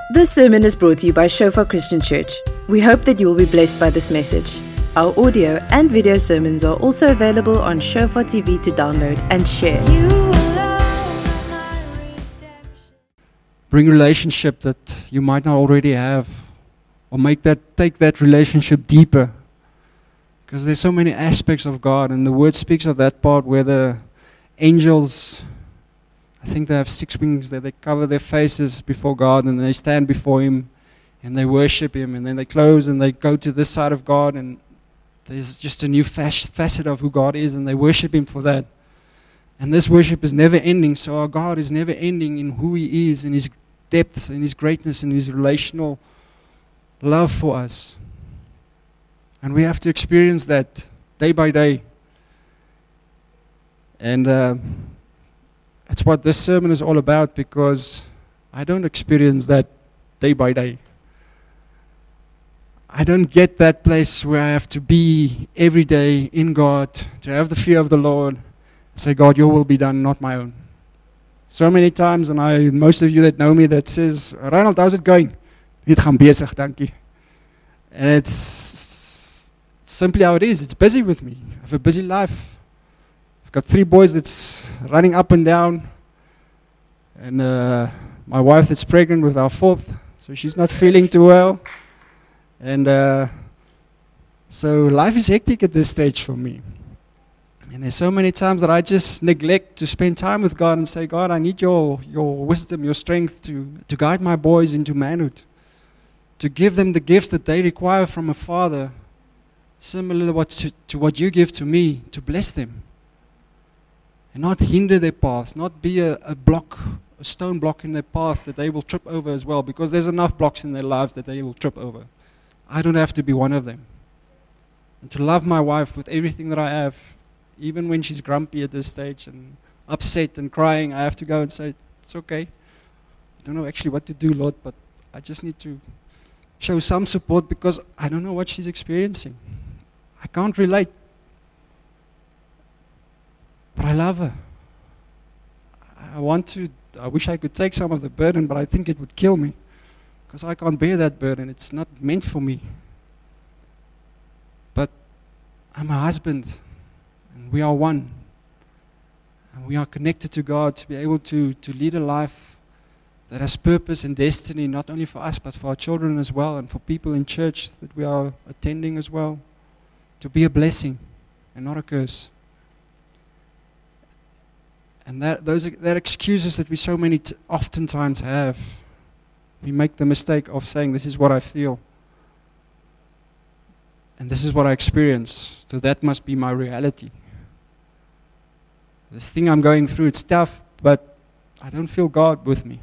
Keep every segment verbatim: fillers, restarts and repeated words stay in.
This sermon is brought to you by Shofar Christian Church. We hope that you will be blessed by this message. Our audio and video sermons are also available on Shofar T V to download and share. Bring relationship that you might not already have, or make that take that relationship deeper. Because there's so many aspects of God, and the Word speaks of that part where the angels, I think they have six wings, that they cover their faces before God, and they stand before Him, and they worship Him, and then they close and they go to this side of God, and there's just a new facet of who God is, and they worship Him for that. And this worship is never ending, so our God is never ending in who He is, in His depths, in His greatness, in His relational love for us. And we have to experience that day by day. And uh, that's what this sermon is all about, because I don't experience that day by day. I don't get that place where I have to be every day in God, to have the fear of the Lord, and say, God, your will be done, not my own. So many times, and I, most of you that know me, that says, Ronald, how's it going? Dit gaan bezig, dankie. And it's simply how it is. It's busy with me. I have a busy life. I've got three boys that's running up and down, and uh, my wife that's pregnant with our fourth, so she's not feeling too well. And uh, so life is hectic at this stage for me. And there's so many times that I just neglect to spend time with God and say, God, I need your, your wisdom, your strength to, to guide my boys into manhood, to give them the gifts that they require from a father, similar to what, to, to what you give to me, to bless them. And not hinder their paths, not be a, a block, a stone block in their paths that they will trip over as well, because there's enough blocks in their lives that they will trip over. I don't have to be one of them. And to love my wife with everything that I have, even when she's grumpy at this stage and upset and crying, I have to go and say, it's okay. I don't know actually what to do, Lord, but I just need to show some support because I don't know what she's experiencing. I can't relate. But I love her. I want to, I wish I could take some of the burden, but I think it would kill me because I can't bear that burden. It's not meant for me. But I'm a husband, and we are one. And we are connected to God to be able to, to lead a life that has purpose and destiny, not only for us, but for our children as well, and for people in church that we are attending as well, to be a blessing and not a curse. And that those that excuses that we so many t- oftentimes have, we make the mistake of saying, this is what I feel. And this is what I experience. So that must be my reality. This thing I'm going through, it's tough, but I don't feel God with me.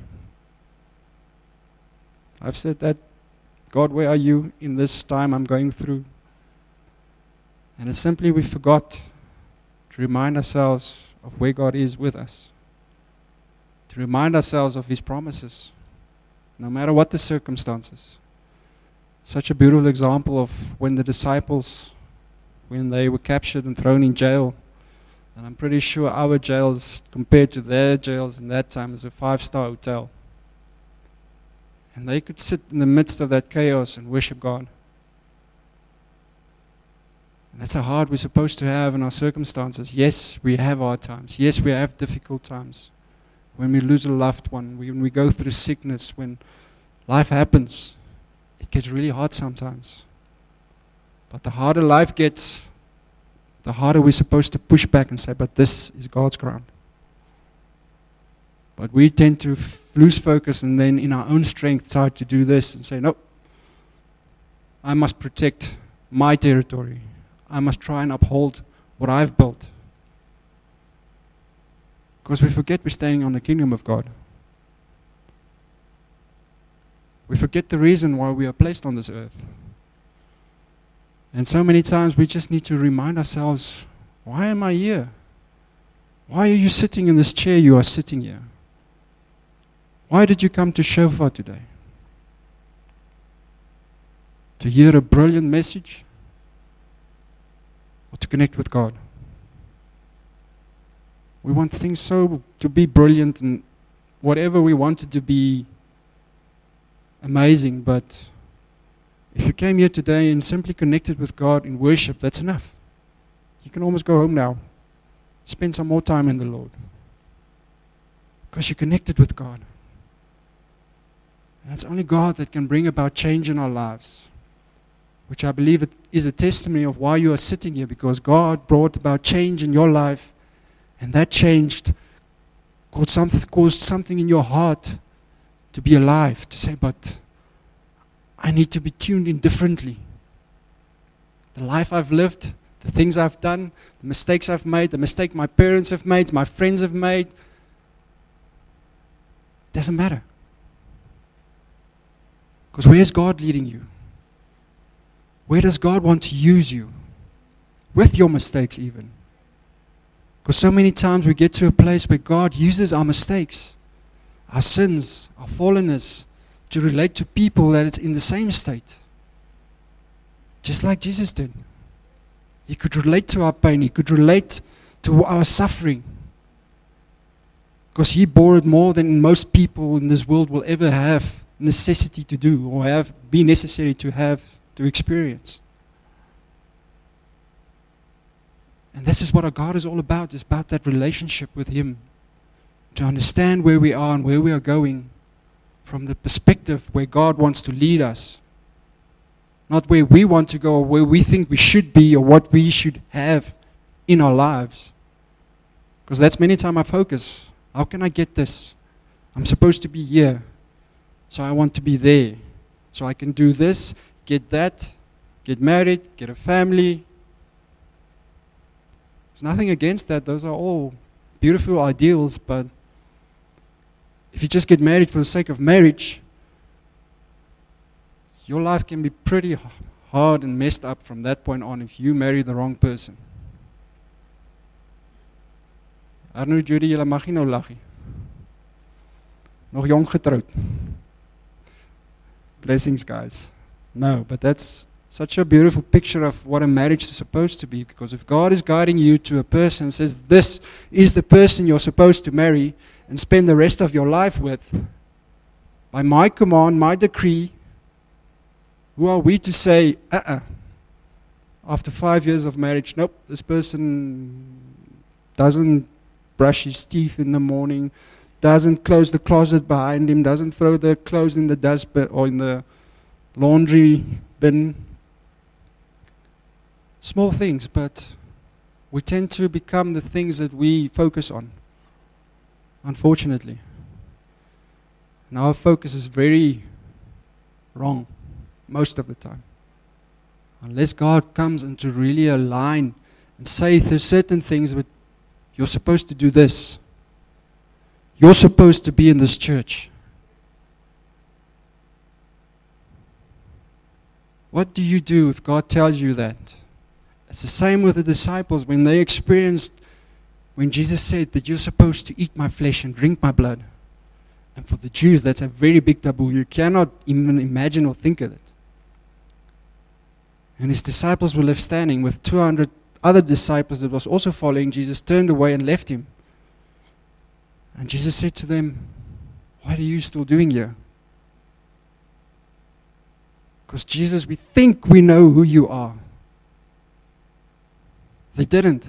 I've said that, God, where are you in this time I'm going through? And it's simply we forgot to remind ourselves of where God is with us. To remind ourselves of His promises, no matter what the circumstances. Such a beautiful example of when the disciples, when they were captured and thrown in jail, and I'm pretty sure our jails compared to their jails in that time is a five-star hotel. And they could sit in the midst of that chaos and worship God. And that's how hard we're supposed to have in our circumstances. Yes, we have hard times. Yes, we have difficult times. When we lose a loved one, when we go through sickness, when life happens, it gets really hard sometimes. But the harder life gets, the harder we're supposed to push back and say, but this is God's ground. But we tend to f- lose focus and then in our own strength try to do this and say, no, I must protect my territory. I must try and uphold what I've built. Because we forget we're standing on the kingdom of God. We forget the reason why we are placed on this earth. And so many times we just need to remind ourselves, why am I here? Why are you sitting in this chair you are sitting here? Why did you come to Shofar today? To hear a brilliant message? Or to connect with God? We want things so to be brilliant and whatever we want it to be amazing, but if you came here today and simply connected with God in worship, that's enough. You can almost go home now. Spend some more time in the Lord. Because you're connected with God. And it's only God that can bring about change in our lives. Which I believe it is a testimony of why you are sitting here, because God brought about change in your life, and that changed, caused something, caused something in your heart to be alive, to say, but I need to be tuned in differently. The life I've lived, the things I've done, the mistakes I've made, the mistake my parents have made, my friends have made, it doesn't matter. Because where is God leading you? Where does God want to use you? With your mistakes even. Because so many times we get to a place where God uses our mistakes, our sins, our fallenness, to relate to people that it's in the same state. Just like Jesus did. He could relate to our pain. He could relate to our suffering. Because He bore it more than most people in this world will ever have necessity to do, or have be necessary to have to experience. And this is what our God is all about. It's about that relationship with Him. To understand where we are and where we are going from the perspective where God wants to lead us. Not where we want to go or where we think we should be or what we should have in our lives. Because that's many times our focus. How can I get this? I'm supposed to be here. So I want to be there. So I can do this, get that, get married, get a family. There's nothing against that. Those are all beautiful ideals, but if you just get married for the sake of marriage, your life can be pretty hard and messed up from that point on if you marry the wrong person. Arno Judy, julle mag nie nou lag nie. Nog jong getroud. Blessings, guys. No, but that's such a beautiful picture of what a marriage is supposed to be. Because if God is guiding you to a person and says, this is the person you're supposed to marry and spend the rest of your life with, by my command, my decree, who are we to say, uh-uh, after five years of marriage, nope, this person doesn't brush his teeth in the morning, doesn't close the closet behind him, doesn't throw the clothes in the dustbin or in the laundry bin. Small things, but we tend to become the things that we focus on, unfortunately. And our focus is very wrong most of the time. Unless God comes and to really align and say there's certain things, but you're supposed to do this. You're supposed to be in this church. What do you do if God tells you that? It's the same with the disciples when they experienced, when Jesus said that you're supposed to eat my flesh and drink my blood. And for the Jews, that's a very big taboo. You cannot even imagine or think of it. And His disciples were left standing with two hundred other disciples that was also following Jesus, turned away and left Him. And Jesus said to them, what are you still doing here? Because Jesus, we think we know who you are. They didn't.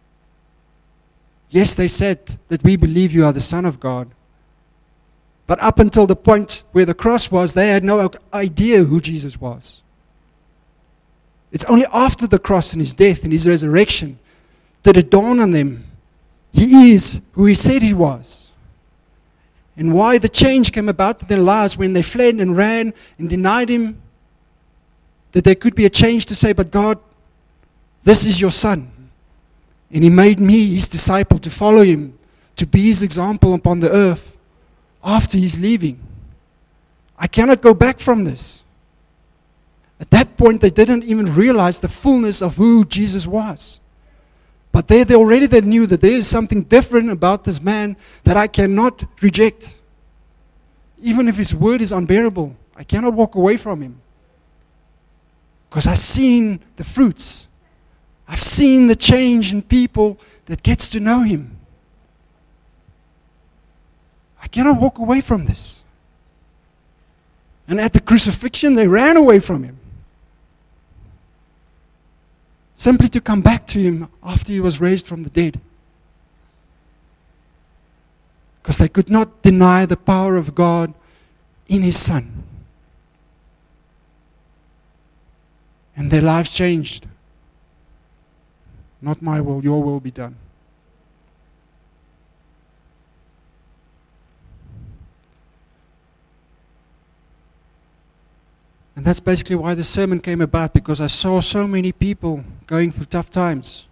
Yes, they said that we believe you are the Son of God. But up until the point where the cross was, they had no idea who Jesus was. It's only after the cross and His death and His resurrection did it dawn on them. He is who He said He was. And why the change came about in their lives when they fled and ran and denied Him. That there could be a change to say, but God, this is your Son. And He made me His disciple to follow Him, to be His example upon the earth after He's leaving. I cannot go back from this. At that point, they didn't even realize the fullness of who Jesus was. But they, they already they knew that there is something different about this man that I cannot reject. Even if His word is unbearable, I cannot walk away from Him. Because I've seen the fruits. I've seen the change in people that gets to know Him. I cannot walk away from this. And at the crucifixion, they ran away from him. Simply to come back to him after he was raised from the dead. Because they could not deny the power of God in his Son. And their lives changed. Not my will, your will be done. And that's basically why the sermon came about, because I saw so many people going through tough times.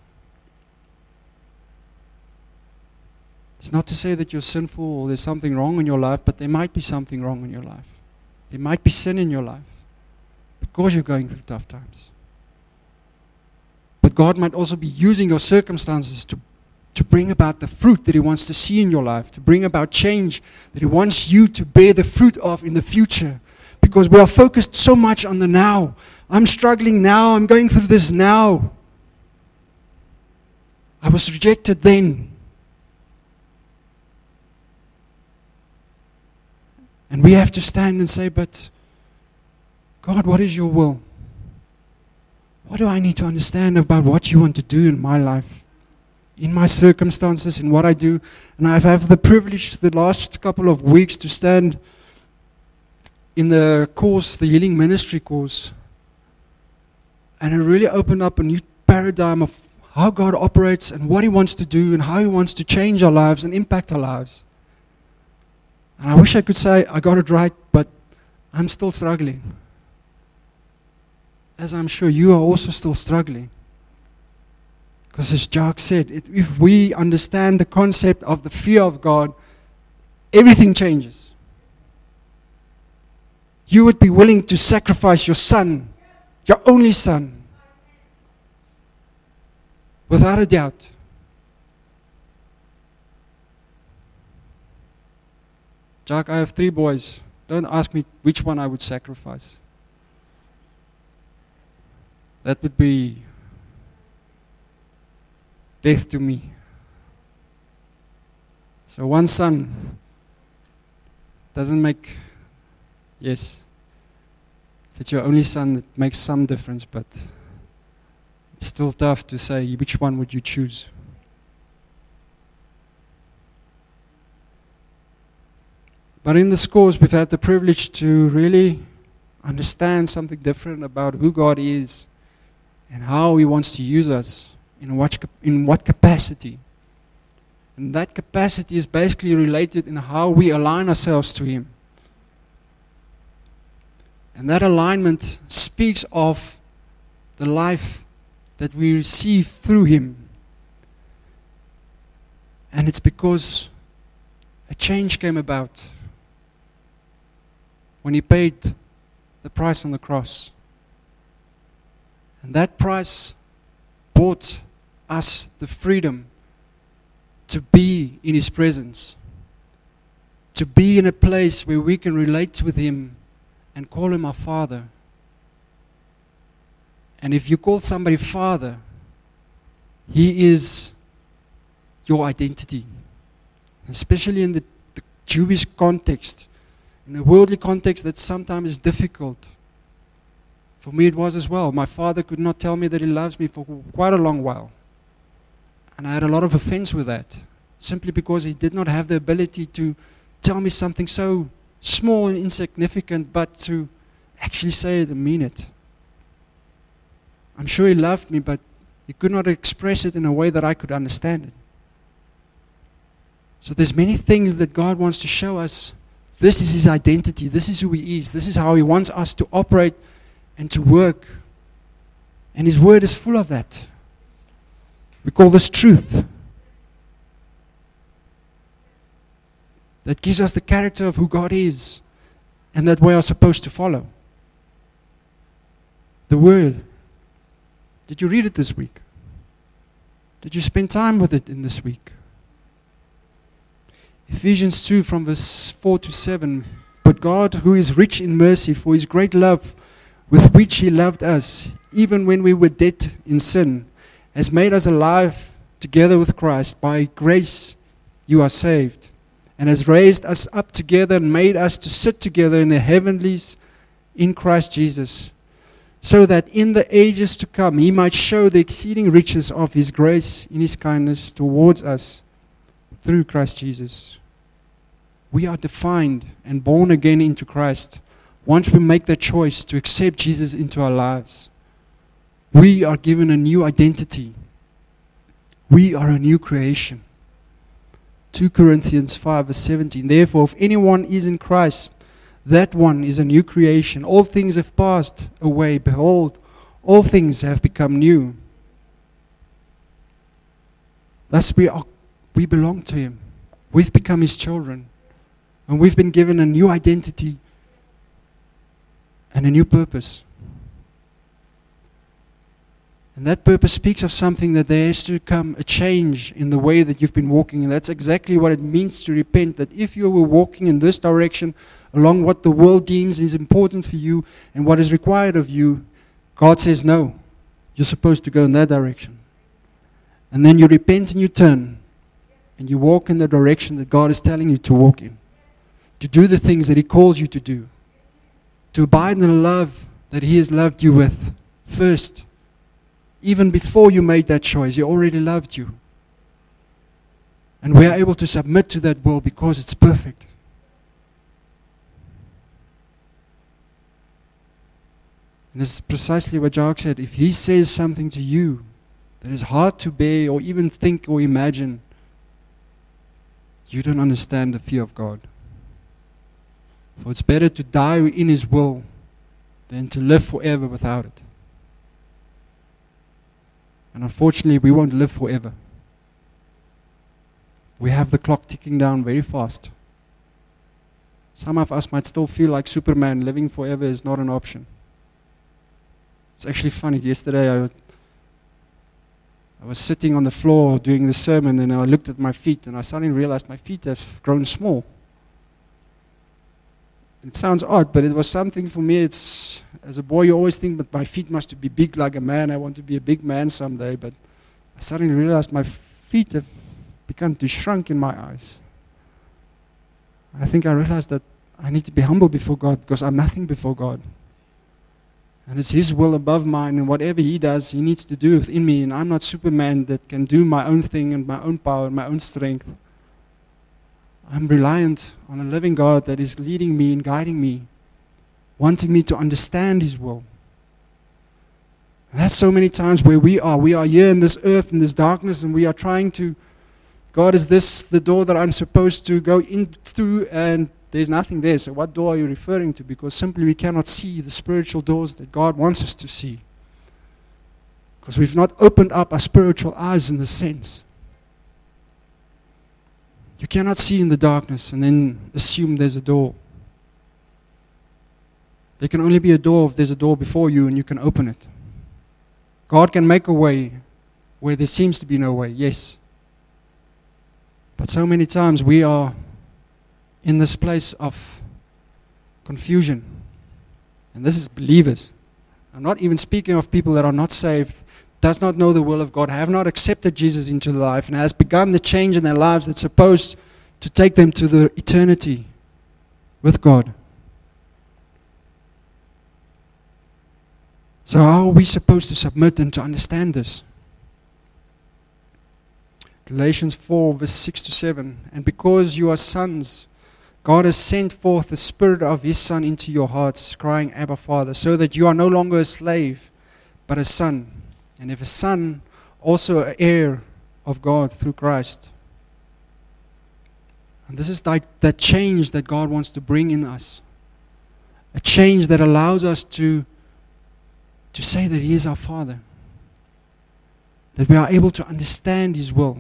It's not to say that you're sinful or there's something wrong in your life, but there might be something wrong in your life. There might be sin in your life because you're going through tough times. But God might also be using your circumstances to, to bring about the fruit that He wants to see in your life, to bring about change that He wants you to bear the fruit of in the future. Because we are focused so much on the now. I'm struggling now, I'm going through this now. I was rejected then. And we have to stand and say, but God, what is your will? What do I need to understand about what you want to do in my life, in my circumstances, in what I do? And I've had the privilege the last couple of weeks to stand in the course, the Healing Ministry course. And it really opened up a new paradigm of how God operates and what He wants to do and how He wants to change our lives and impact our lives. And I wish I could say I got it right, but I'm still struggling. As I'm sure you are also still struggling. Because as Jacques said, it, if we understand the concept of the fear of God, everything changes. You would be willing to sacrifice your son, your only son, without a doubt. Jack, I have three boys. Don't ask me which one I would sacrifice. That would be death to me. So one son doesn't make, yes, if it's your only son, it makes some difference, but it's still tough to say which one would you choose. But in this course, we've had the privilege to really understand something different about who God is and how He wants to use us, in what, in what capacity. And that capacity is basically related in how we align ourselves to Him. And that alignment speaks of the life that we receive through Him. And it's because a change came about when He paid the price on the cross. And that price bought us the freedom to be in His presence, to be in a place where we can relate with Him and call Him our Father. And if you call somebody Father, He is your identity. Especially in the, the Jewish context, in a worldly context that sometimes is difficult. For me it was as well. My father could not tell me that he loves me for quite a long while. And I had a lot of offense with that, simply because he did not have the ability to tell me something so small and insignificant, but to actually say it and mean it. I'm sure he loved me, but he could not express it in a way that I could understand it. So there's many things that God wants to show us. This is His identity. This is who He is. This is how He wants us to operate and to work. And His Word is full of that. We call this truth. That gives us the character of who God is and that we are supposed to follow. The Word. Did you read it this week? Did you spend time with it in this week? Ephesians two from verse four to seven. But God, who is rich in mercy, for His great love with which He loved us, even when we were dead in sin, has made us alive together with Christ. By grace you are saved, and has raised us up together and made us to sit together in the heavenlies in Christ Jesus, so that in the ages to come he might show the exceeding riches of his grace in his kindness towards us through Christ Jesus. We are defined and born again into Christ once we make the choice to accept Jesus into our lives. We are given a new identity. We are a new creation. Second Corinthians five verse seventeen. Therefore, if anyone is in Christ, that one is a new creation. All things have passed away. Behold, all things have become new. Thus we are, we belong to him. We've become his children. And we've been given a new identity and a new purpose. And that purpose speaks of something that there has to come a change in the way that you've been walking. And that's exactly what it means to repent. That if you were walking in this direction, along what the world deems is important for you and what is required of you, God says, no, you're supposed to go in that direction. And then you repent and you turn. And you walk in the direction that God is telling you to walk in. To do the things that he calls you to do. To abide in the love that he has loved you with first. Even before you made that choice, he already loved you. And we are able to submit to that will because it's perfect. And it's precisely what Jacques said. If he says something to you that is hard to bear or even think or imagine, you don't understand the fear of God. For it's better to die in his will than to live forever without it. And unfortunately, we won't live forever. We have the clock ticking down very fast. Some of us might still feel like Superman. Living forever is not an option. It's actually funny. Yesterday, I, I was sitting on the floor doing the sermon, and I looked at my feet, and I suddenly realized my feet have grown small. It sounds odd, but it was something for me. It's, as a boy, you always think, but my feet must be big like a man. I want to be a big man someday. But I suddenly realized my feet have begun to shrink in my eyes. I think I realized that I need to be humble before God because I'm nothing before God. And it's his will above mine, and whatever he does, he needs to do within me. And I'm not Superman that can do my own thing and my own power and my own strength. I'm reliant on a living God that is leading me and guiding me, wanting me to understand his will. And that's so many times where we are. We are here in this earth, in this darkness, and we are trying to, God, is this the door that I'm supposed to go in through? And there's nothing there. So what door are you referring to? Because simply we cannot see the spiritual doors that God wants us to see. Because we've not opened up our spiritual eyes in this sense. You cannot see in the darkness and then assume there's a door. There can only be a door if there's a door before you and you can open it. God can make a way where there seems to be no way, yes. But so many times we are in this place of confusion. And this is believers. I'm not even speaking of people that are not saved, does not know the will of God, have not accepted Jesus into their life, and has begun the change in their lives that's supposed to take them to the eternity with God. So how are we supposed to submit and to understand this? Galatians four verse six to seven. And because you are sons, God has sent forth the Spirit of his Son into your hearts, crying, Abba, Father, so that you are no longer a slave, but a son. And if a son, also an heir of God through Christ. And this is like that change that God wants to bring in us. A change that allows us to, to say that he is our Father. That we are able to understand his will.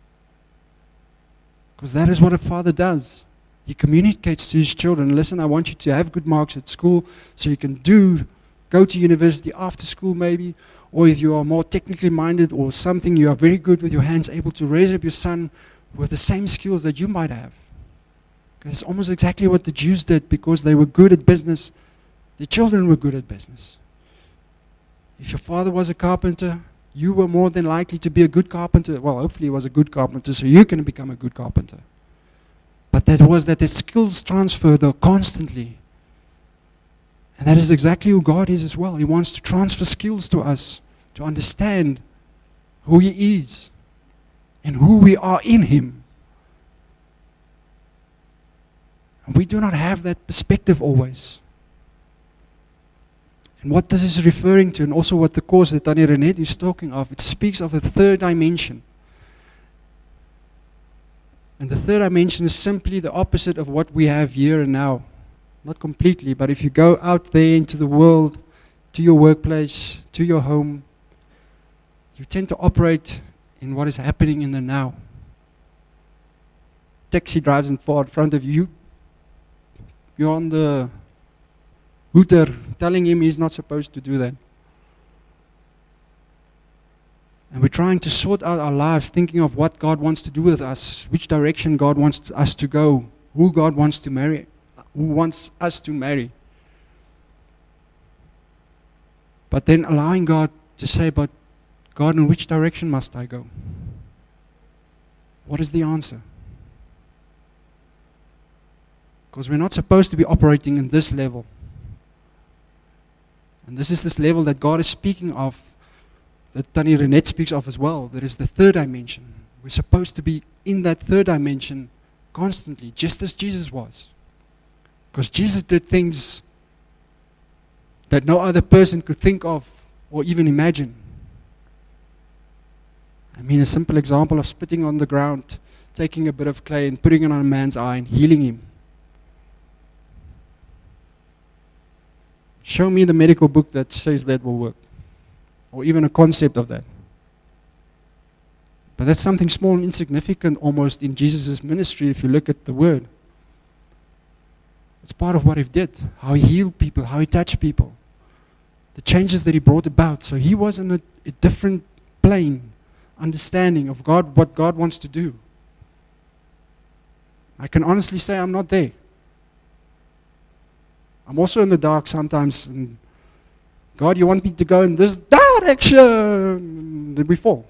Because that is what a father does. He communicates to his children, listen, I want you to have good marks at school so you can do, go to university after school maybe, or if you are more technically minded or something, you are very good with your hands, able to raise up your son with the same skills that you might have. Because it's almost exactly what the Jews did because they were good at business. Their children were good at business. If your father was a carpenter, you were more than likely to be a good carpenter. Well, hopefully he was a good carpenter, so you can become a good carpenter. But that was that the skills transfer though constantly. And that is exactly who God is as well. He wants to transfer skills to us, to understand who He is and who we are in Him. And we do not have that perspective always. And what this is referring to, and also what the course that Tannie Renette is talking of, it speaks of a third dimension. And the third dimension is simply the opposite of what we have here and now. Not completely, but if you go out there into the world, to your workplace, to your home, you tend to operate in what is happening in the now. Taxi drives in front of you. You're on the hooter telling him he's not supposed to do that. And we're trying to sort out our lives, thinking of what God wants to do with us, which direction God wants us to go, who God wants to marry, who wants us to marry. But then allowing God to say, but God, in which direction must I go? What is the answer? Because we're not supposed to be operating in this level. And this is this level that God is speaking of, that Tannie Renette speaks of as well. There is the third dimension. We're supposed to be in that third dimension constantly, just as Jesus was. Because Jesus did things that no other person could think of or even imagine. I mean, a simple example of spitting on the ground, taking a bit of clay and putting it on a man's eye and healing him. Show me the medical book that says that will work, or even a concept of that. But that's something small and insignificant almost in Jesus' ministry if you look at the word. It's part of what He did, how He healed people, how He touched people, the changes that He brought about. So He was in a, a different plane, understanding of God, what God wants to do. I can honestly say I'm not there. I'm also in the dark sometimes. And God, you want me to go in this direction? Then we fall.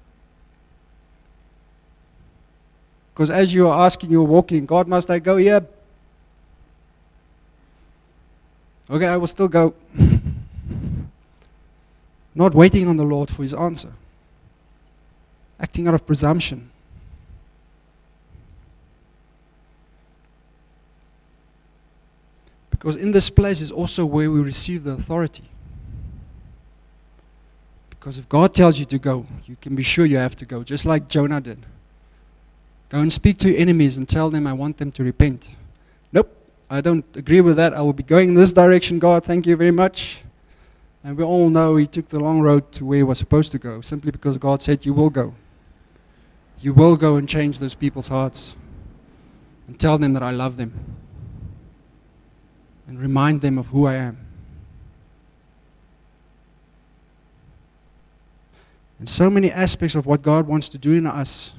Because as you are asking, you're walking, God, must I go here? Okay, I will still go. Not waiting on the Lord for His answer. Acting out of presumption. Because in this place is also where we receive the authority. Because if God tells you to go, you can be sure you have to go, just like Jonah did. Go and speak to your enemies and tell them I want them to repent. Nope, I don't agree with that. I will be going in this direction, God, thank you very much. And we all know he took the long road to where he was supposed to go, simply because God said, you will go. You will go and change those people's hearts and tell them that I love them. And remind them of who I am. And so many aspects of what God wants to do in us.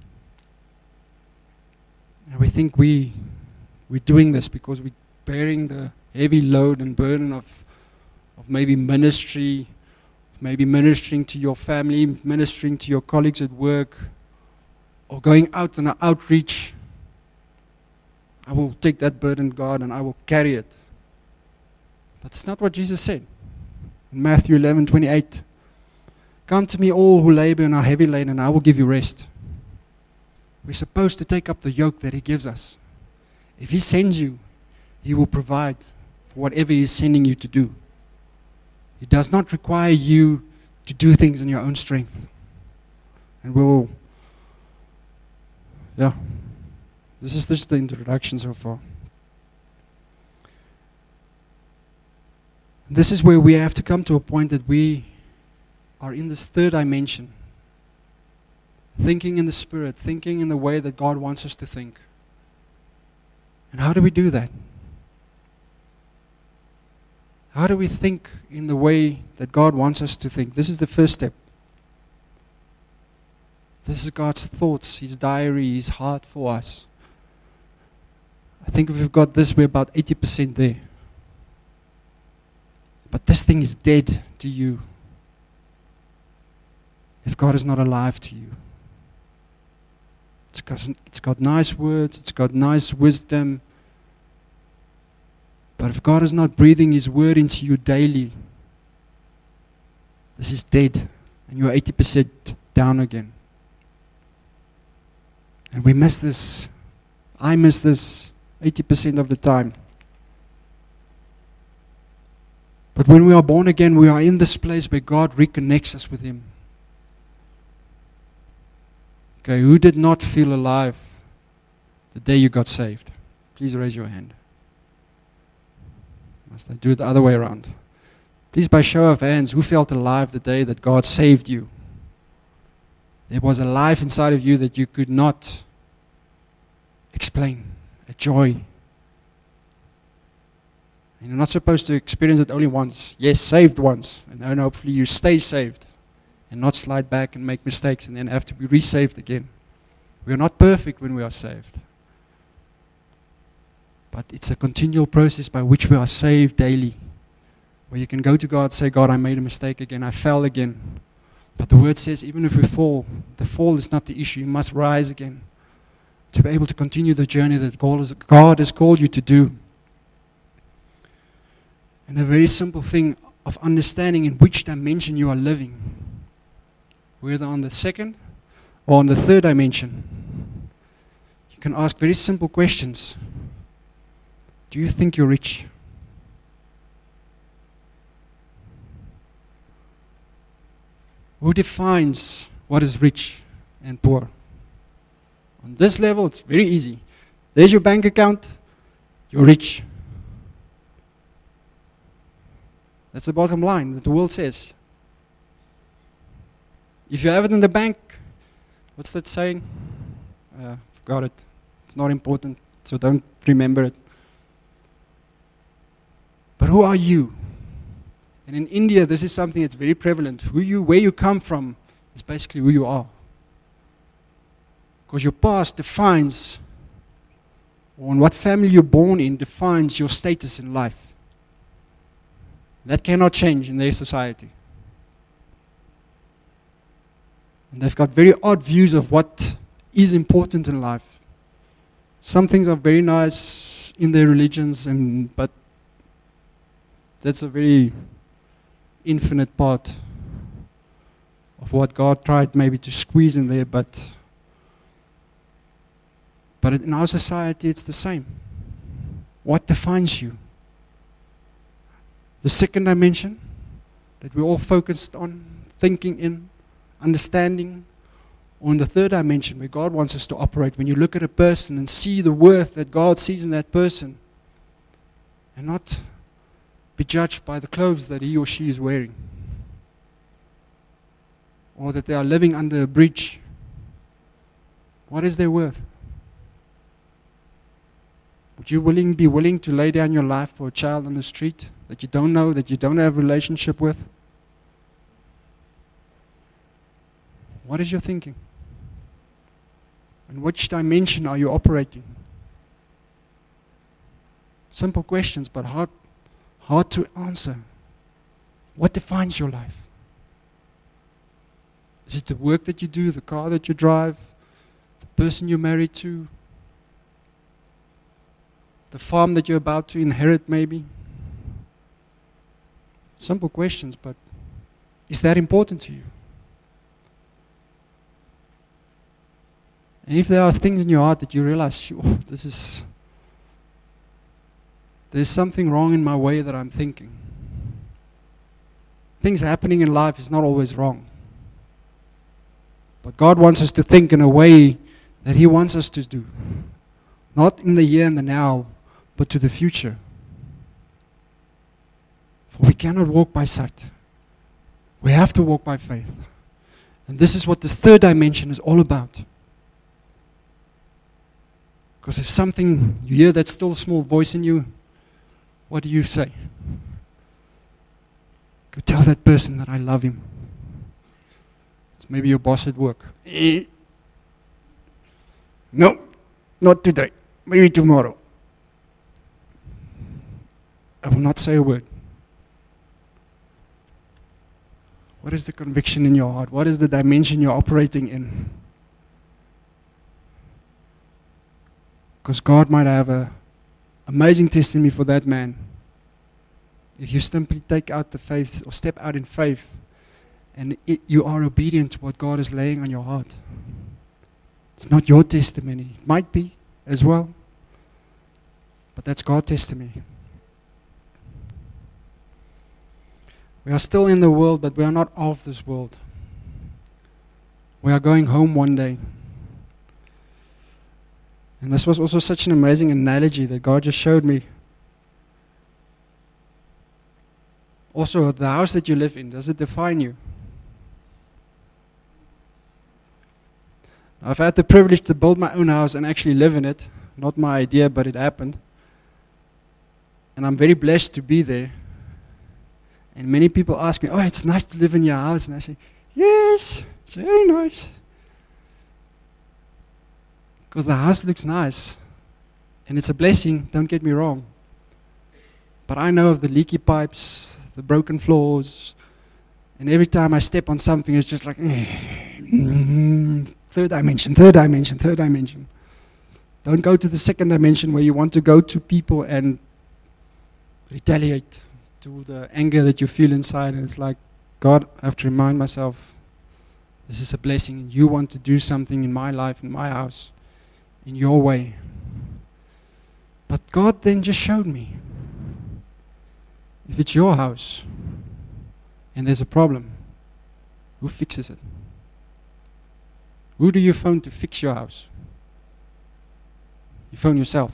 And we think we, we're doing this because we're bearing the heavy load and burden of, of maybe ministry, maybe ministering to your family, ministering to your colleagues at work, or going out on an outreach. I will take that burden, God, and I will carry it. But it's not what Jesus said. In Matthew eleven twenty-eight, come to me all who labor and are heavy laden, and I will give you rest. We're supposed to take up the yoke that He gives us. If He sends you, He will provide for whatever He is sending you to do. He does not require you to do things in your own strength. And we'll, yeah, this is just the introduction so far. This is where we have to come to a point that we are in this third dimension. Thinking in the Spirit, thinking in the way that God wants us to think. And how do we do that? How do we think in the way that God wants us to think? This is the first step. This is God's thoughts, His diary, His heart for us. I think if we've got this, we're about eighty percent there. But this thing is dead to you if God is not alive to you. It's got, it's got nice words, it's got nice wisdom, But if God is not breathing His word into you daily, this is dead, and you're eighty percent down again. And we miss this. I miss this eighty percent of the time. But when we are born again, we are in this place where God reconnects us with Him. Okay, who did not feel alive the day you got saved? Please raise your hand. Must I do it the other way around? Please, by show of hands, who felt alive the day that God saved you? There was a life inside of you that you could not explain, a joy. And you're not supposed to experience it only once. Yes, saved once. And then hopefully you stay saved and not slide back and make mistakes and then have to be resaved again. We are not perfect when we are saved. But it's a continual process by which we are saved daily. Where you can go to God and say, God, I made a mistake again. I fell again. But the word says, even if we fall, the fall is not the issue. You must rise again to be able to continue the journey that God has called you to do. And a very simple thing of understanding in which dimension you are living. Whether on the second or on the third dimension. You can ask very simple questions. Do you think you're rich? Who defines what is rich and poor? On this level, it's very easy. There's your bank account, you're rich. That's the bottom line that the world says. If you have it in the bank, what's that saying? Uh, forgot it. It's not important, so don't remember it. But who are you? And in India, this is something that's very prevalent. Who you, where you come from is basically who you are. Because your past defines, or in what family you're born in, defines your status in life. That cannot change in their society. And they've got very odd views of what is important in life. Some things are very nice in their religions, and but that's a very infinite part of what God tried maybe to squeeze in there, but but in our society it's the same. What defines you? The second dimension that we're all focused on, thinking in, understanding, or in the third dimension where God wants us to operate, when you look at a person and see the worth that God sees in that person and not be judged by the clothes that he or she is wearing, or that they are living under a bridge. What is their worth? Would you willing be willing to lay down your life for a child on the street that you don't know, that you don't have a relationship with? What is your thinking? In which dimension are you operating? Simple questions, but hard, hard to answer. What defines your life? Is it the work that you do, the car that you drive, the person you're married to, the farm that you're about to inherit maybe? Simple questions, but is that important to you? And if there are things in your heart that you realize, oh, this is, there's something wrong in my way that I'm thinking. Things happening in life is not always wrong. But God wants us to think in a way that He wants us to do. Not in the here and the now, but to the future. For we cannot walk by sight. We have to walk by faith. And this is what this third dimension is all about. Because if something, you hear that still small voice in you, what do you say? Go tell that person that I love him. It's maybe your boss at work. Eh. No, not today. Maybe tomorrow. I will not say a word. What is the conviction in your heart? What is the dimension you're operating in? Because God might have an amazing testimony for that man if you simply take out the faith or step out in faith and it, you are obedient to what God is laying on your heart. It's not your testimony. It might be as well, but that's God's testimony. We are still in the world, but we are not of this world. We are going home one day. And this was also such an amazing analogy that God just showed me. Also, the house that you live in, does it define you? I've had the privilege to build my own house and actually live in it. Not my idea, but it happened. And I'm very blessed to be there. And many people ask me, oh, it's nice to live in your house. And I say, yes, it's very nice. Because the house looks nice. And it's a blessing, don't get me wrong. But I know of the leaky pipes, the broken floors, and every time I step on something, it's just like, mm, third dimension, third dimension, third dimension. Don't go to the second dimension where you want to go to people and retaliate to the anger that you feel inside. And it's like, God, I have to remind myself, this is a blessing, and you want to do something in my life, in my house, in your way. But God then just showed me, if it's your house and there's a problem, who fixes it? Who do you phone to fix your house? You phone yourself.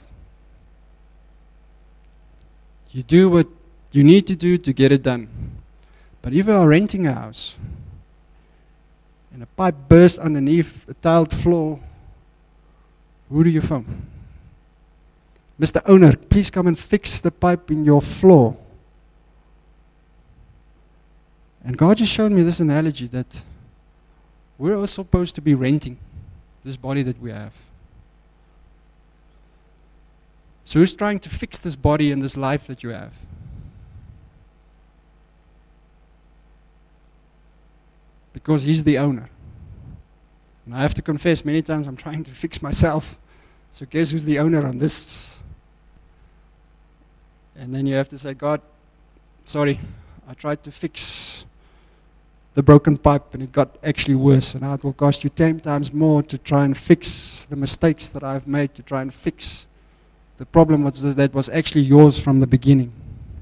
You do what you need to do to get it done. But if you are renting a house and a pipe bursts underneath the tiled floor, who do you phone? Mister Owner, please come and fix the pipe in your floor. And God just showed me this analogy that we're all supposed to be renting this body that we have. So who's trying to fix this body and this life that you have? Because He's the owner. And I have to confess, many times I'm trying to fix myself. So guess who's the owner on this? And then you have to say, God, sorry, I tried to fix the broken pipe and it got actually worse. And now it will cost you ten times more to try and fix the mistakes that I've made, to try and fix the problem was that was actually yours from the beginning.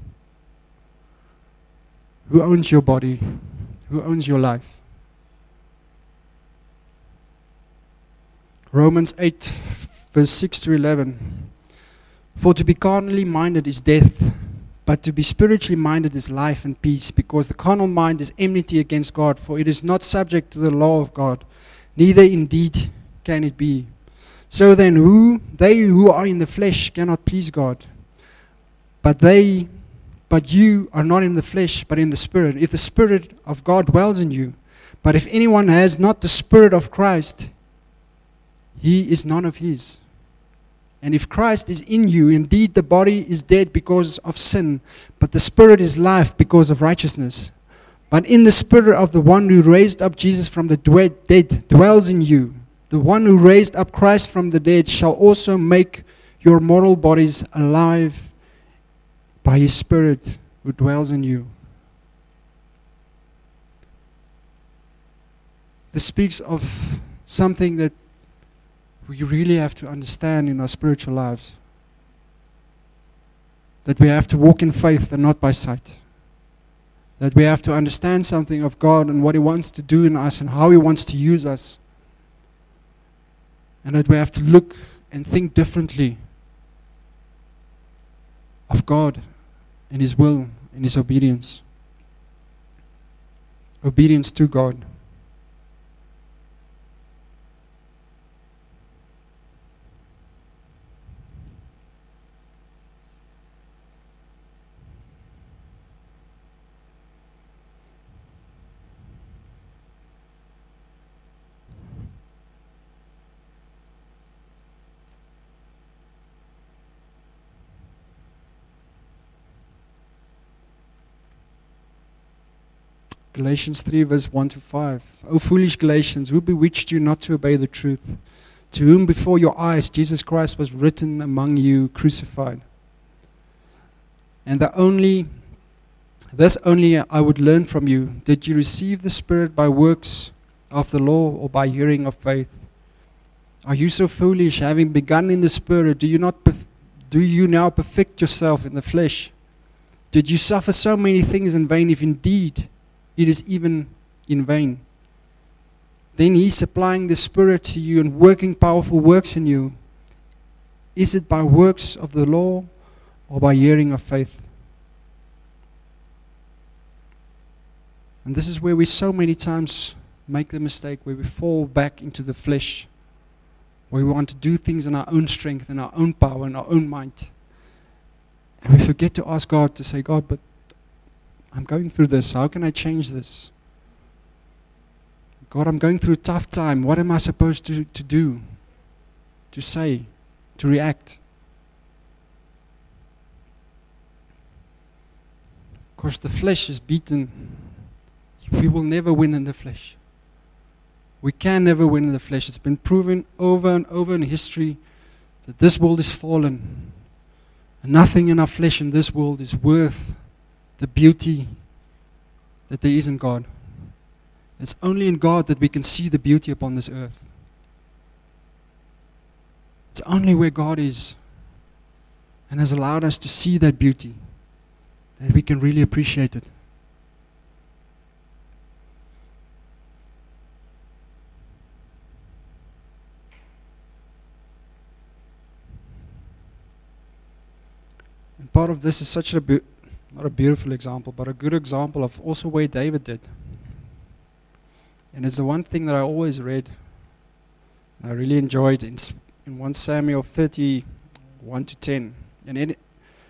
Who owns your body? Who owns your life? Romans eight, verse six to eleven. For to be carnally minded is death, but to be spiritually minded is life and peace, because the carnal mind is enmity against God, for it is not subject to the law of God, neither indeed can it be. So then who they who are in the flesh cannot please God. But they but you are not in the flesh, but in the Spirit, if the Spirit of God dwells in you. But if anyone has not the Spirit of Christ, he is none of his. And if Christ is in you, indeed the body is dead because of sin, but the Spirit is life because of righteousness. But in the Spirit of the one who raised up Jesus from the dead dwells in you. The one who raised up Christ from the dead shall also make your mortal bodies alive by His Spirit who dwells in you. This speaks of something that we really have to understand in our spiritual lives. That we have to walk in faith and not by sight. That we have to understand something of God and what He wants to do in us and how He wants to use us. And that we have to look and think differently of God and His will and His obedience. Obedience to God. Galatians three verse one to five. O foolish Galatians, who bewitched you not to obey the truth? To whom before your eyes Jesus Christ was written among you crucified. And the only This only I would learn from you. Did you receive the Spirit by works of the law or by hearing of faith? Are you so foolish, having begun in the Spirit, do you not perf- do you now perfect yourself in the flesh? Did you suffer so many things in vain, if indeed it is even in vain? Then He's supplying the Spirit to you and working powerful works in you. Is it by works of the law or by hearing of faith? And this is where we so many times make the mistake, where we fall back into the flesh, where we want to do things in our own strength, in our own power, in our own might. And we forget to ask God to say, God, but I'm going through this. How can I change this? God, I'm going through a tough time. What am I supposed to, to do, to say, to react? Because the flesh is beaten. We will never win in the flesh. We can never win in the flesh. It's been proven over and over in history that this world is fallen. And nothing in our flesh in this world is worth the beauty that there is in God. It's only in God that we can see the beauty upon this earth. It's only where God is and has allowed us to see that beauty that we can really appreciate it. And part of this is such a, be- not a beautiful example, but a good example of also where David did. And it's the one thing that I always read, and I really enjoyed in, in First Samuel thirty, one to ten. And, in it,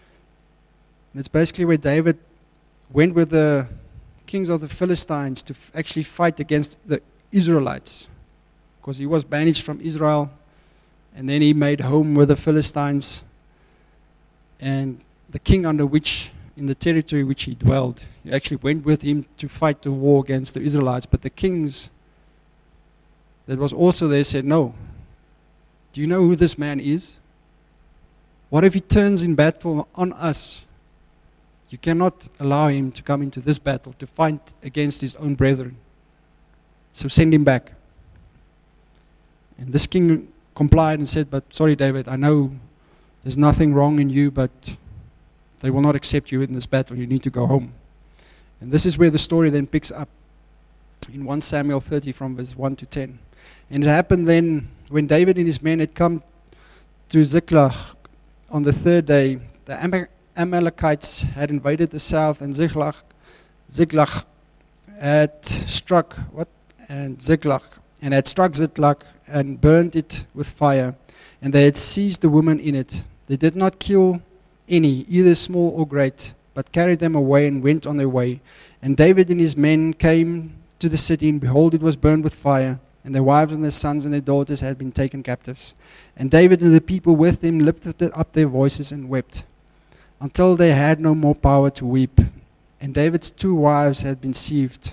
and it's basically where David went with the kings of the Philistines to f- actually fight against the Israelites. Because he was banished from Israel, and then he made home with the Philistines. And the king under which, in the territory which he dwelled, he actually went with him to fight the war against the Israelites. But the kings that was also there said, no. Do you know who this man is? What if he turns in battle on us? You cannot allow him to come into this battle to fight against his own brethren. So send him back. And this king complied and said, but sorry, David, I know there's nothing wrong in you, but they will not accept you in this battle. You need to go home. And this is where the story then picks up in First Samuel thirty from verse one to ten. And it happened then when David and his men had come to Ziklag on the third day, the Am- Amalekites had invaded the south, and Ziklag, Ziklag had struck what and Ziklag and had struck Ziklag and burned it with fire, and they had seized the women in it. They did not kill any, either small or great, but carried them away and went on their way. And David and his men came to the city, and behold, it was burned with fire, and their wives and their sons and their daughters had been taken captives. And David and the people with him lifted up their voices and wept, until they had no more power to weep. And David's two wives had been deceived,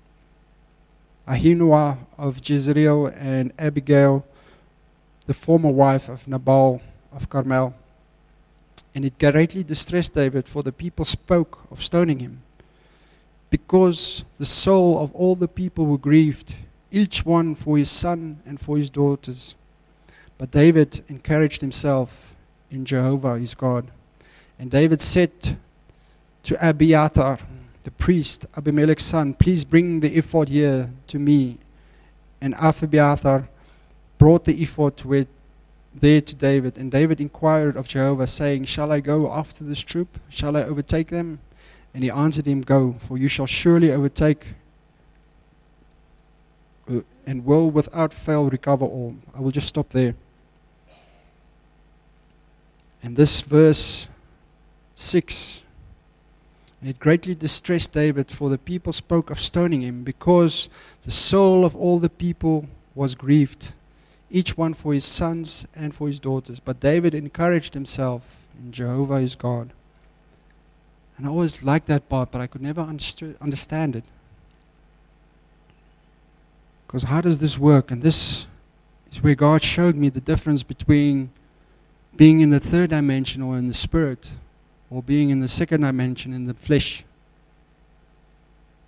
Ahinoam of Jezreel and Abigail, the former wife of Nabal of Carmel. And it greatly distressed David, for the people spoke of stoning him, because the soul of all the people were grieved, each one for his son and for his daughters. But David encouraged himself in Jehovah his God. And David said to Abiathar, the priest, Abimelech's son, please bring the ephod here to me. And Abiathar brought the ephod to it, there to David. And David inquired of Jehovah, saying, shall I go after this troop? Shall I overtake them? And he answered him, go, for you shall surely overtake uh, and will without fail recover all. I will just stop there. And this verse six, and it greatly distressed David, for the people spoke of stoning him, because the soul of all the people was grieved, each one for his sons and for his daughters. But David encouraged himself in Jehovah his God. And I always liked that part, but I could never understu- understand it. Because how does this work? And this is where God showed me the difference between being in the third dimension or in the spirit, or being in the second dimension in the flesh.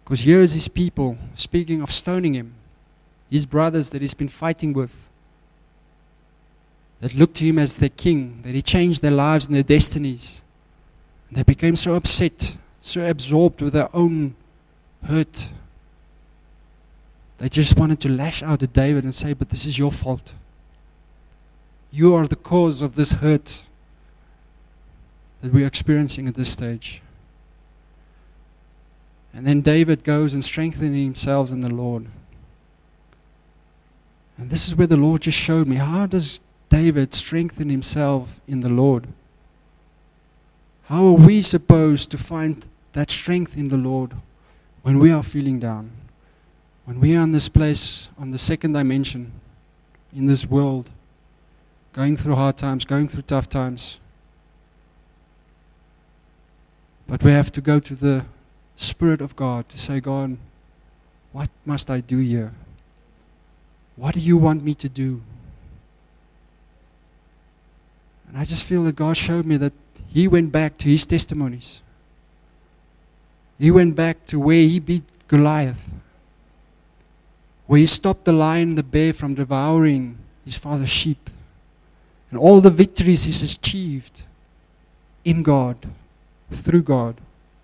Because here is his people speaking of stoning him, his brothers that he's been fighting with, that looked to him as their king, that he changed their lives and their destinies. And they became so upset, so absorbed with their own hurt. They just wanted to lash out at David and say, but this is your fault. You are the cause of this hurt that we're experiencing at this stage. And then David goes and strengthens himself in the Lord. And this is where the Lord just showed me, how does David strengthen himself in the Lord? How are we supposed to find that strength in the Lord when we are feeling down? When we are in this place, on the second dimension, in this world, going through hard times, going through tough times. But we have to go to the Spirit of God to say, God, what must I do here? What do you want me to do? And I just feel that God showed me that he went back to his testimonies. He went back to where he beat Goliath, where he stopped the lion and the bear from devouring his father's sheep, and all the victories he's achieved in God, through God.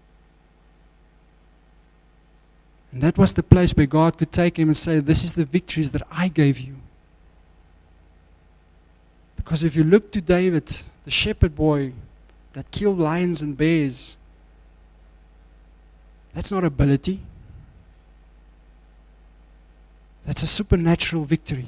And that was the place where God could take him and say, this is the victories that I gave you. Because if you look to David, the shepherd boy that killed lions and bears, that's not ability. That's a supernatural victory.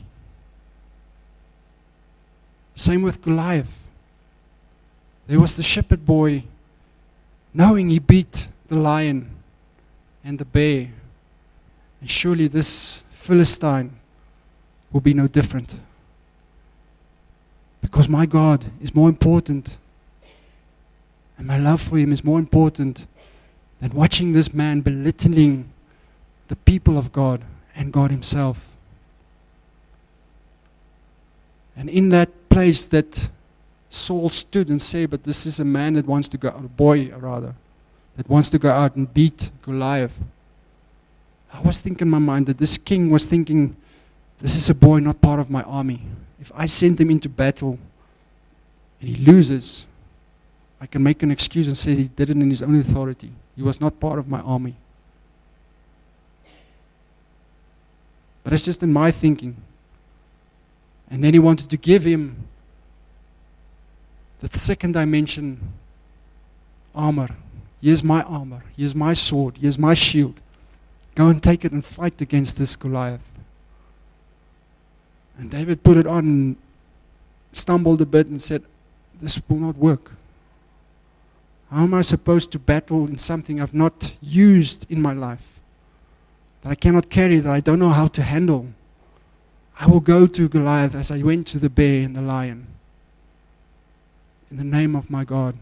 Same with Goliath. There was the shepherd boy knowing he beat the lion and the bear. And surely this Philistine will be no different. Because my God is more important. And my love for him is more important than watching this man belittling the people of God and God himself. And in that place that Saul stood and said, but this is a man that wants to go out, a boy rather, that wants to go out and beat Goliath. I was thinking in my mind that this king was thinking, this is a boy not part of my army. If I send him into battle and he loses, I can make an excuse and say he did it in his own authority. He was not part of my army. But it's just in my thinking. And then he wanted to give him the second dimension armor. Here's my armor. Here's my sword. Here's my shield. Go and take it and fight against this Goliath. And David put it on and stumbled a bit and said, this will not work. How am I supposed to battle in something I've not used in my life? That I cannot carry, that I don't know how to handle? I will go to Goliath as I went to the bear and the lion. In the name of my God.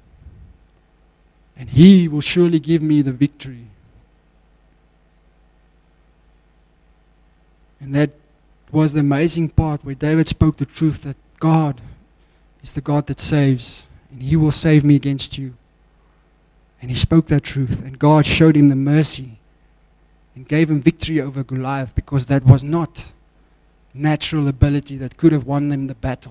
And he will surely give me the victory. And that was the amazing part where David spoke the truth that God is the God that saves, and he will save me against you. And he spoke that truth, and God showed him the mercy and gave him victory over Goliath, because that was not natural ability that could have won them the battle.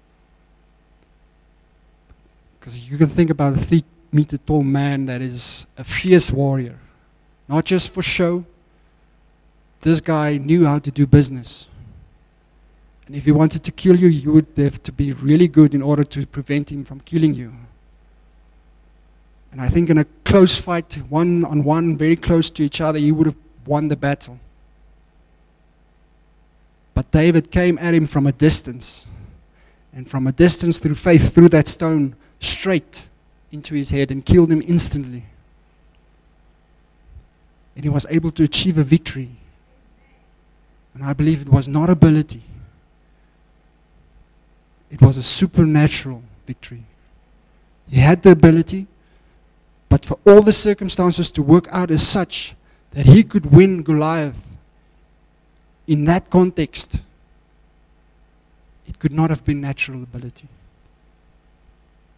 Because you can think about a three meter tall man that is a fierce warrior, not just for show. This guy knew how to do business. And if he wanted to kill you, you would have to be really good in order to prevent him from killing you. And I think in a close fight, one on one, very close to each other, he would have won the battle. But David came at him from a distance. And from a distance, through faith, threw that stone straight into his head and killed him instantly. And he was able to achieve a victory. And I believe it was not ability. It was a supernatural victory. He had the ability, but for all the circumstances to work out as such that he could win Goliath in that context, it could not have been natural ability.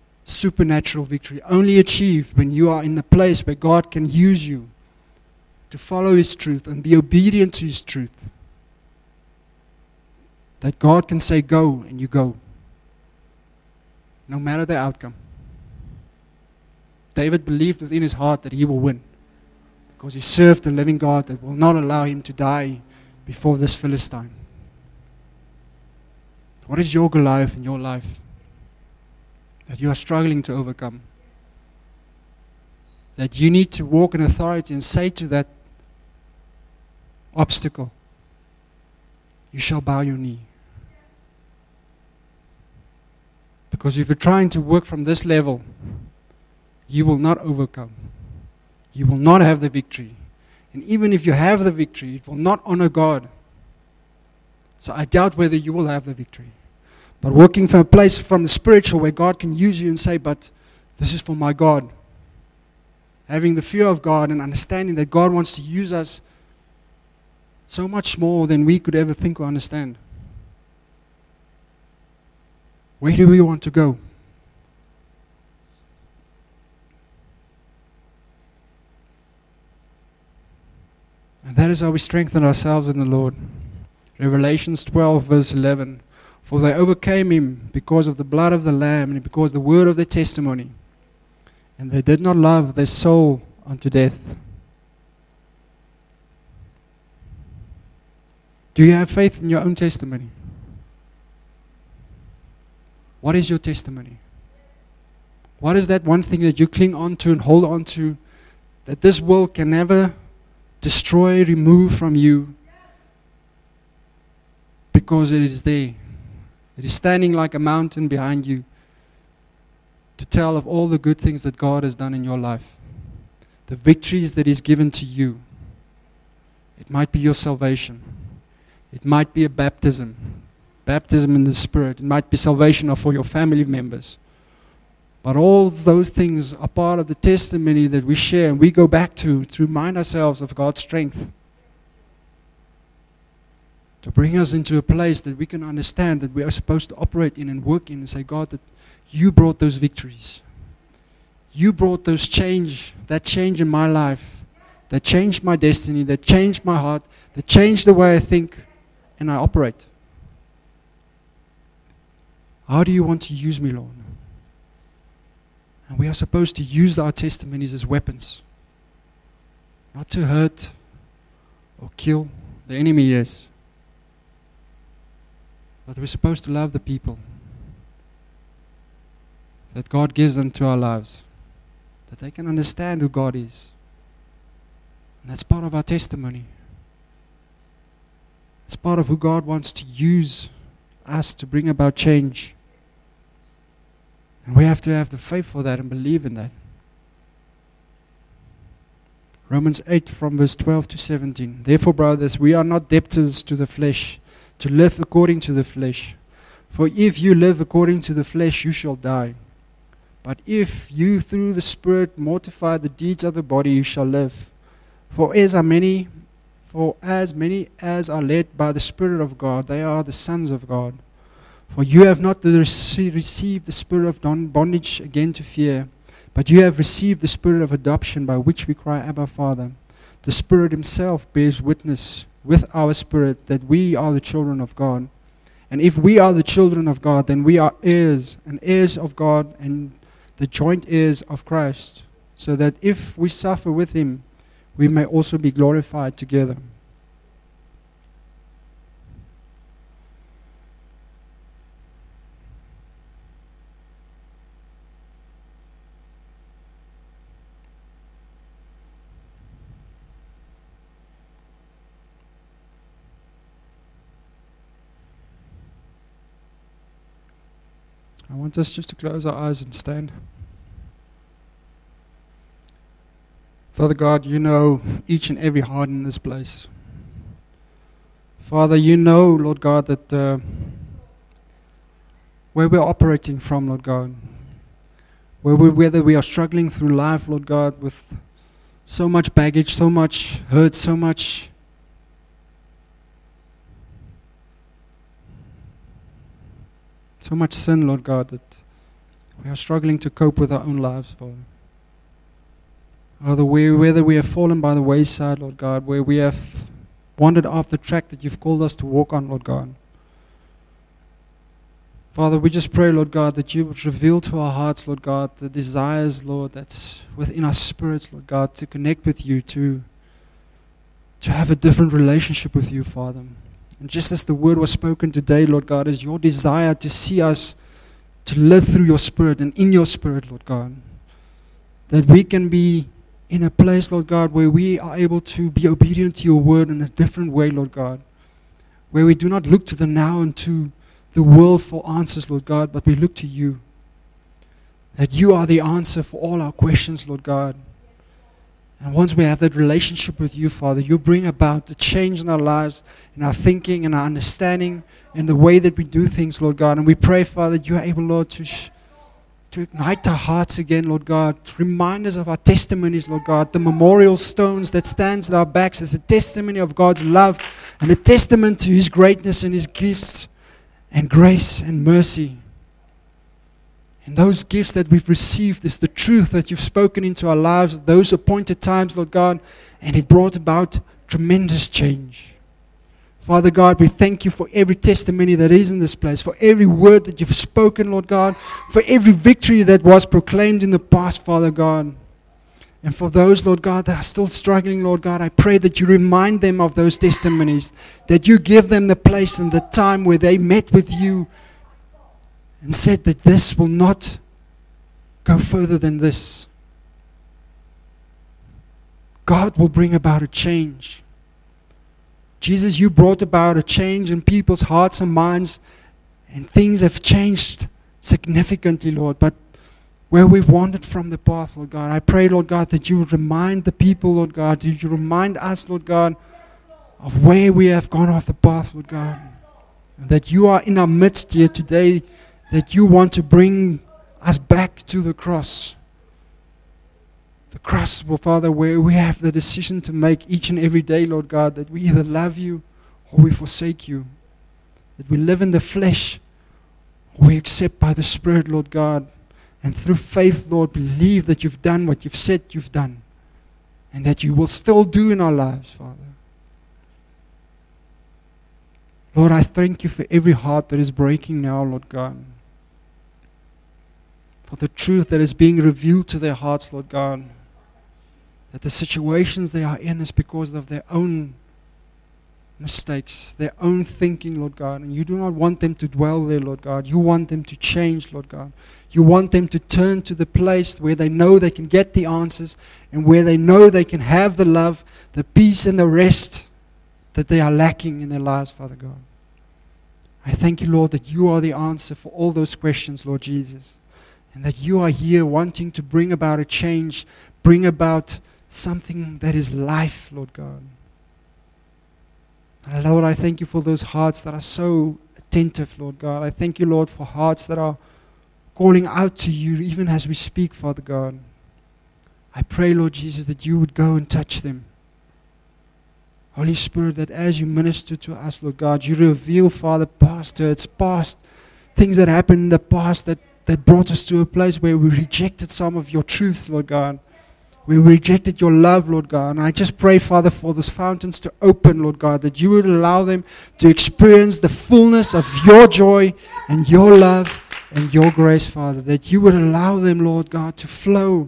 Supernatural victory only achieved when you are in the place where God can use you to follow His truth and be obedient to His truth, that God can say go and you go, no matter the outcome. David believed within his heart that he will win because he served the living God that will not allow him to die before this Philistine. What is your Goliath in your life that you are struggling to overcome? That you need to walk in authority and say to that obstacle, you shall bow your knee. Because if you're trying to work from this level, you will not overcome. You will not have the victory. And even if you have the victory, it will not honor God. So I doubt whether you will have the victory. But working from a place from the spiritual where God can use you and say, but this is for my God. Having the fear of God and understanding that God wants to use us so much more than we could ever think or understand. Where do we want to go? And that is how we strengthen ourselves in the Lord. Revelations twelve verse eleven. For they overcame him because of the blood of the Lamb and because of the word of their testimony. And they did not love their soul unto death. Do you have faith in your own testimony? What is your testimony? What is that one thing that you cling on to and hold on to that this world can never destroy, remove from you? Because it is there. It is standing like a mountain behind you to tell of all the good things that God has done in your life. The victories that He's given to you. It might be your salvation. It might be a baptism. Baptism in the Spirit. It might be salvation for your family members. But all those things are part of the testimony that we share and we go back to to remind ourselves of God's strength. To bring us into a place that we can understand that we are supposed to operate in and work in and say, God, that you brought those victories. You brought those change, that change in my life, that changed my destiny, that changed my heart, that changed the way I think and I operate. How do you want to use me, Lord? And we are supposed to use our testimonies as weapons. Not to hurt or kill the enemy, yes. But we're supposed to love the people that God gives into our lives. That they can understand who God is. And that's part of our testimony. It's part of who God wants to use us to bring about change. And we have to have the faith for that and believe in that. Romans eight from verse twelve to seventeen. Therefore, brothers, we are not debtors to the flesh, to live according to the flesh. For if you live according to the flesh, you shall die. But if you through the Spirit mortify the deeds of the body, you shall live. For as are many, for as many as are led by the Spirit of God, they are the sons of God. For you have not received the spirit of bondage again to fear, but you have received the Spirit of adoption, by which we cry, Abba, Father. The Spirit Himself bears witness with our spirit that we are the children of God. And if we are the children of God, then we are heirs, and heirs of God, and the joint heirs of Christ, so that if we suffer with Him, we may also be glorified together. I want us just to close our eyes and stand. Father God, you know each and every heart in this place. Father, you know, Lord God, that uh, where we're operating from, Lord God, where we, whether we are struggling through life, Lord God, with so much baggage, so much hurt, so much So much sin, Lord God, that we are struggling to cope with our own lives, Father. Father, where, whether we have fallen by the wayside, Lord God, where we have wandered off the track that you've called us to walk on, Lord God. Father, we just pray, Lord God, that you would reveal to our hearts, Lord God, the desires, Lord, that's within our spirits, Lord God, to connect with you, to, to have a different relationship with you, Father. And just as the word was spoken today, Lord God, is your desire to see us to live through your Spirit and in your Spirit, Lord God. That we can be in a place, Lord God, where we are able to be obedient to your word in a different way, Lord God. Where we do not look to the now and to the world for answers, Lord God, but we look to you. That you are the answer for all our questions, Lord God. And once we have that relationship with you, Father, you bring about the change in our lives, in our thinking, in our understanding, in the way that we do things, Lord God. And we pray, Father, that you are able, Lord, to, sh- to ignite our hearts again, Lord God. To remind us of our testimonies, Lord God. The memorial stones that stands at our backs as a testimony of God's love and a testament to His greatness and His gifts and grace and mercy. And those gifts that we've received is the truth that you've spoken into our lives at those appointed times, Lord God, and it brought about tremendous change. Father God, we thank you for every testimony that is in this place, for every word that you've spoken, Lord God, for every victory that was proclaimed in the past, Father God. And for those, Lord God, that are still struggling, Lord God, I pray that you remind them of those testimonies, that you give them the place and the time where they met with you and said that this will not go further than this. God will bring about a change. Jesus, you brought about a change in people's hearts and minds, and things have changed significantly, Lord. But where we've wandered from the path, Lord God, I pray, Lord God, that you would remind the people, Lord God, that you remind us, Lord God, of where we have gone off the path, Lord God. And that you are in our midst here today, that you want to bring us back to the cross. The cross, well, Father, where we have the decision to make each and every day, Lord God, that we either love you or we forsake you. That we live in the flesh or we accept by the Spirit, Lord God. And through faith, Lord, believe that you've done what you've said you've done. And that you will still do in our lives, Father. Lord, I thank you for every heart that is breaking now, Lord God. For the truth that is being revealed to their hearts, Lord God. That the situations they are in is because of their own mistakes, their own thinking, Lord God. And you do not want them to dwell there, Lord God. You want them to change, Lord God. You want them to turn to the place where they know they can get the answers and where they know they can have the love, the peace, and the rest that they are lacking in their lives, Father God. I thank you, Lord, that you are the answer for all those questions, Lord Jesus. And that you are here wanting to bring about a change, bring about something that is life, Lord God. And Lord, I thank you for those hearts that are so attentive, Lord God. I thank you, Lord, for hearts that are calling out to you even as we speak, Father God. I pray, Lord Jesus, that you would go and touch them. Holy Spirit, that as you minister to us, Lord God, you reveal, Father, past hurts, past things that happened in the past that, that brought us to a place where we rejected some of your truths, Lord God. We rejected your love, Lord God. And I just pray, Father, for those fountains to open, Lord God, that you would allow them to experience the fullness of your joy and your love and your grace, Father. That you would allow them, Lord God, to flow.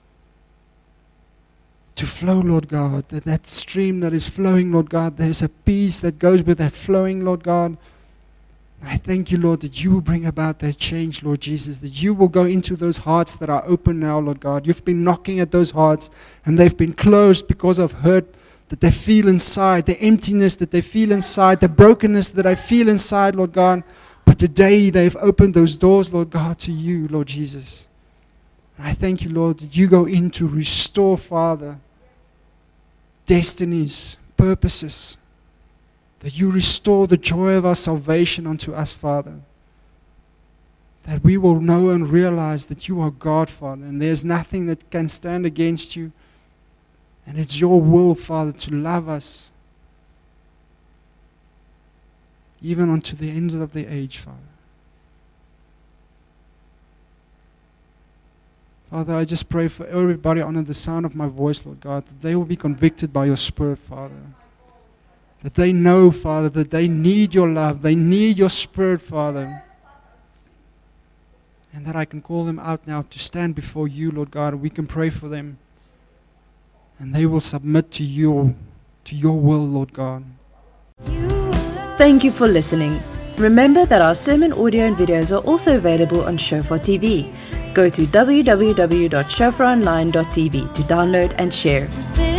To flow, Lord God. That that stream that is flowing, Lord God, there's a peace that goes with that flowing, Lord God. I thank you, Lord, that you will bring about that change, Lord Jesus, that you will go into those hearts that are open now, Lord God. You've been knocking at those hearts, and they've been closed because of hurt that they feel inside, the emptiness that they feel inside, the brokenness that I feel inside, Lord God. But today they've opened those doors, Lord God, to you, Lord Jesus. And I thank you, Lord, that you go in to restore, Father, destinies, purposes. That you restore the joy of our salvation unto us, Father. That we will know and realize that you are God, Father, and there's nothing that can stand against you. And it's your will, Father, to love us even unto the ends of the age, Father. Father, I just pray for everybody under the sound of my voice, Lord God, that they will be convicted by your Spirit, Father. That they know, Father, that they need your love. They need your Spirit, Father. And that I can call them out now to stand before you, Lord God, and we can pray for them. And they will submit to you, to your will, Lord God. Thank you for listening. Remember that our sermon audio and videos are also available on Shofar T V. Go to w w w dot shofar online dot t v to download and share.